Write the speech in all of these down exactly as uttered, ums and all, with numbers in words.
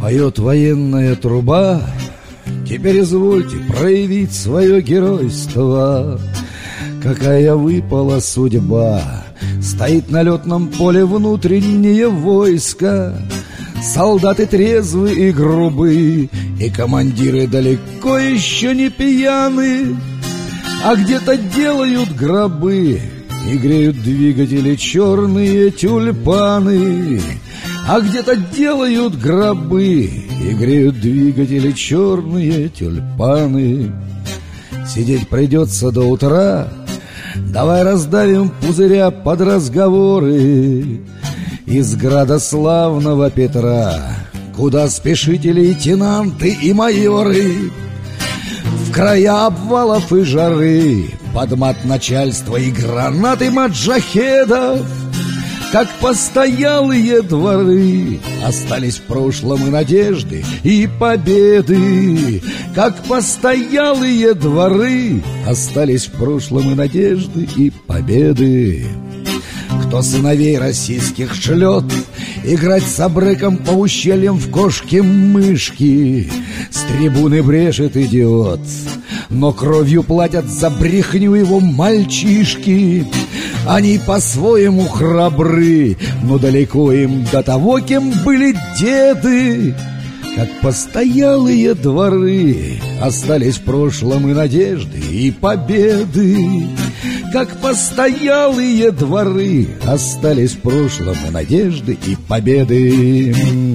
Поет военная труба. Теперь извольте проявить свое геройство. Какая выпала судьба. Стоит на летном поле внутреннее войско. Солдаты трезвы и грубы, и командиры далеко еще не пьяны, а где-то делают гробы и греют двигатели черные тюльпаны. А где-то делают гробы и греют двигатели черные тюльпаны. Сидеть придется до утра. Давай раздавим пузыря под разговоры из града славного Петра. Куда спешите, лейтенанты и майоры? В края обвалов и жары, под мат начальства и гранаты маджахедов. Как постоялые дворы остались в прошлом и надежды, и победы. Как постоялые дворы остались в прошлом и надежды, и победы. Кто сыновей российских шлет играть с абреком по ущельям в кошки-мышки, с трибуны брешет идиот, но кровью платят за брехню его мальчишки. Они по-своему храбры, но далеко им до того, кем были деды. Как постоялые дворы остались в прошлом и надежды, и победы. Как постоялые дворы остались в прошлом и надежды, и победы.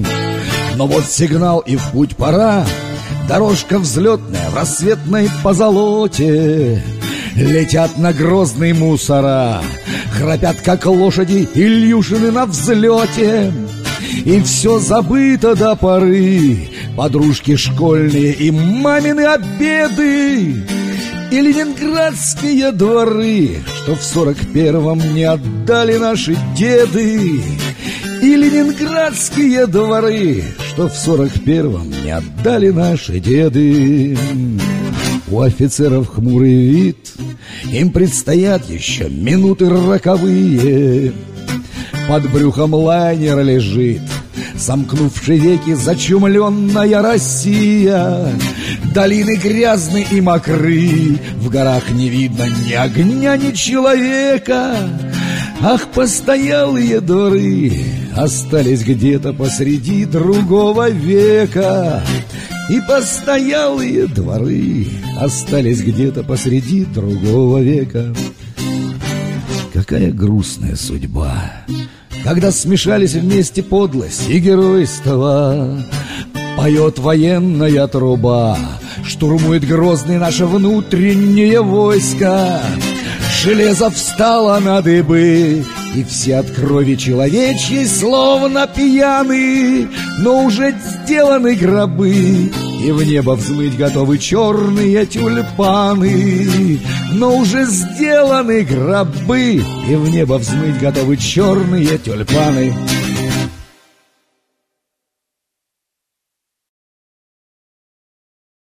Но вот сигнал, и в путь пора. Дорожка взлетная в рассветной позолоте. Летят на Грозный мусора, храпят, как лошади, Ильюшины на взлете. И все забыто до поры, подружки школьные и мамины обеды. И ленинградские дворы, что в сорок первом не отдали наши деды. И ленинградские дворы, что в сорок первом не отдали наши деды. У офицеров хмурый вид, им предстоят еще минуты роковые. Под брюхом лайнера лежит, сомкнувший веки, зачумленная Россия. Долины грязны и мокры, в горах не видно ни огня, ни человека. Ах, постоялые дворы остались где-то посреди другого века. И постоялые дворы остались где-то посреди другого века. Какая грустная судьба, когда смешались вместе подлость и геройство. Поет военная труба, штурмует Грозный наше внутреннее войско. Железо встало на дыбы, и все от крови человечьей словно пьяны. Но уже сделаны гробы, и в небо взмыть готовы черные тюльпаны. Но уже сделаны гробы, и в небо взмыть готовы черные тюльпаны.